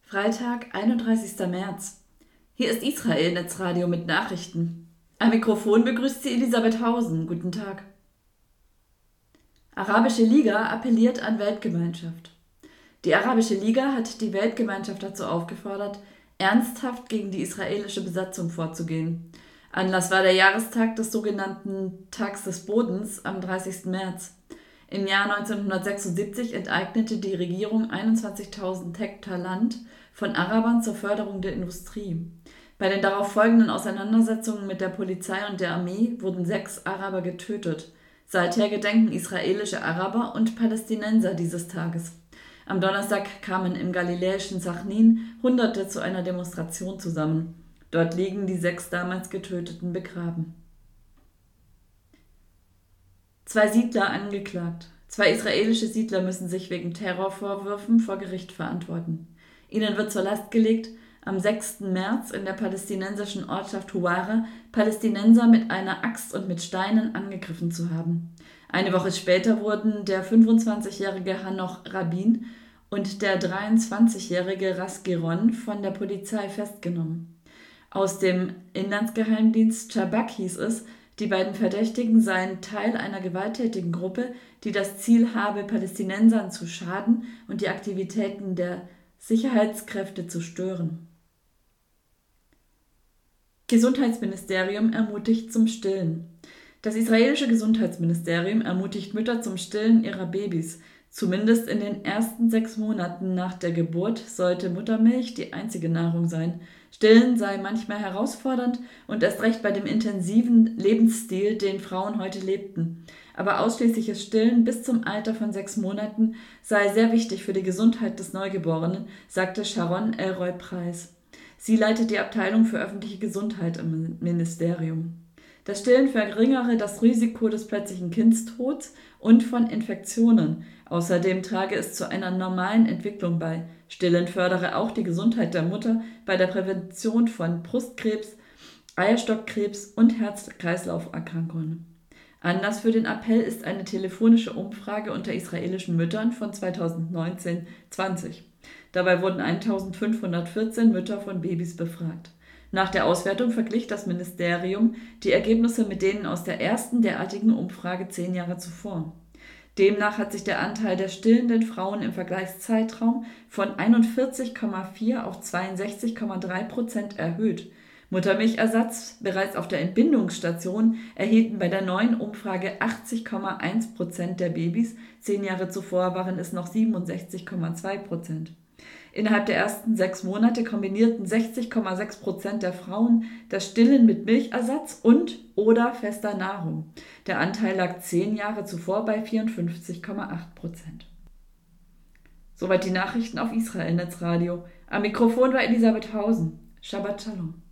Freitag, 31. März. Hier ist Israel Netzradio mit Nachrichten. Am Mikrofon begrüßt sie Elisabeth Hausen. Guten Tag. Arabische Liga appelliert an Weltgemeinschaft. Die Arabische Liga hat die Weltgemeinschaft dazu aufgefordert, ernsthaft gegen die israelische Besatzung vorzugehen. Anlass war der Jahrestag des sogenannten Tags des Bodens am 30. März. Im Jahr 1976 enteignete die Regierung 21.000 Hektar Land von Arabern zur Förderung der Industrie. Bei den darauf folgenden Auseinandersetzungen mit der Polizei und der Armee wurden 6 Araber getötet. Seither gedenken israelische Araber und Palästinenser dieses Tages. Am Donnerstag kamen im galiläischen Sachnin Hunderte zu einer Demonstration zusammen. Dort liegen die 6 damals Getöteten begraben. 2 Siedler angeklagt. 2 israelische Siedler müssen sich wegen Terrorvorwürfen vor Gericht verantworten. Ihnen wird zur Last gelegt, am 6. März in der palästinensischen Ortschaft Huwara Palästinenser mit einer Axt und mit Steinen angegriffen zu haben. Eine Woche später wurden der 25-jährige Hanoch Rabin und der 23-jährige Ras Giron von der Polizei festgenommen. Aus dem Inlandsgeheimdienst Shabak hieß es, die beiden Verdächtigen seien Teil einer gewalttätigen Gruppe, die das Ziel habe, Palästinensern zu schaden und die Aktivitäten der Sicherheitskräfte zu stören. Gesundheitsministerium ermutigt zum Stillen. Das israelische Gesundheitsministerium ermutigt Mütter zum Stillen ihrer Babys. Zumindest in den ersten 6 Monaten nach der Geburt sollte Muttermilch die einzige Nahrung sein. Stillen sei manchmal herausfordernd und erst recht bei dem intensiven Lebensstil, den Frauen heute lebten. Aber ausschließliches Stillen bis zum Alter von 6 Monaten sei sehr wichtig für die Gesundheit des Neugeborenen, sagte Sharon Elroy-Preis. Sie leitet die Abteilung für öffentliche Gesundheit im Ministerium. Das Stillen verringere das Risiko des plötzlichen Kindstods und von Infektionen. Außerdem trage es zu einer normalen Entwicklung bei. Stillen fördere auch die Gesundheit der Mutter bei der Prävention von Brustkrebs, Eierstockkrebs und Herz-Kreislauf-Erkrankungen. Anlass für den Appell ist eine telefonische Umfrage unter israelischen Müttern von 2019-20. Dabei wurden 1514 Mütter von Babys befragt. Nach der Auswertung verglich das Ministerium die Ergebnisse mit denen aus der ersten derartigen Umfrage 10 Jahre zuvor. Demnach hat sich der Anteil der stillenden Frauen im Vergleichszeitraum von 41,4 auf 62,3% erhöht. Muttermilchersatz bereits auf der Entbindungsstation erhielten bei der neuen Umfrage 80,1% der Babys, 10 Jahre zuvor waren es noch 67,2%. Innerhalb der ersten 6 Monate kombinierten 60,6% der Frauen das Stillen mit Milchersatz und/oder fester Nahrung. Der Anteil lag 10 Jahre zuvor bei 54,8%. Soweit die Nachrichten auf Israel Netzradio. Am Mikrofon war Elisabeth Hausen. Shabbat Shalom.